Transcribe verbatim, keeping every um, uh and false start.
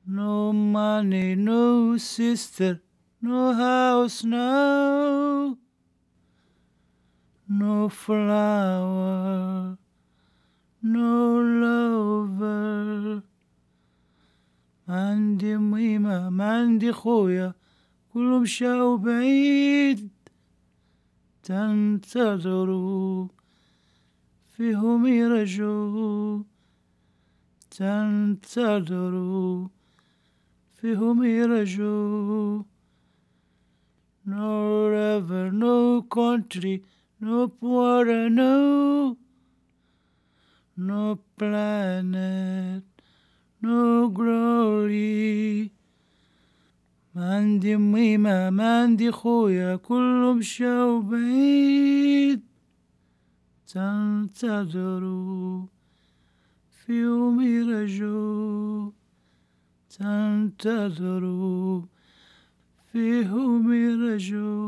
No money, no sister, no house, no, no flower, no lover. ما عندي مهمة ما عندي خويا كلهم شاو بعيد تنتظروا فيهم يرجوا تنتظروا فيهم يرجوا. No river, no country, no water, no, no planet, no glory. ما عندي ميمة ما عندي خويا كلهم شاو بعيد تنتظروا في يوم يرجوا تنتظروا في يوم يرجوا.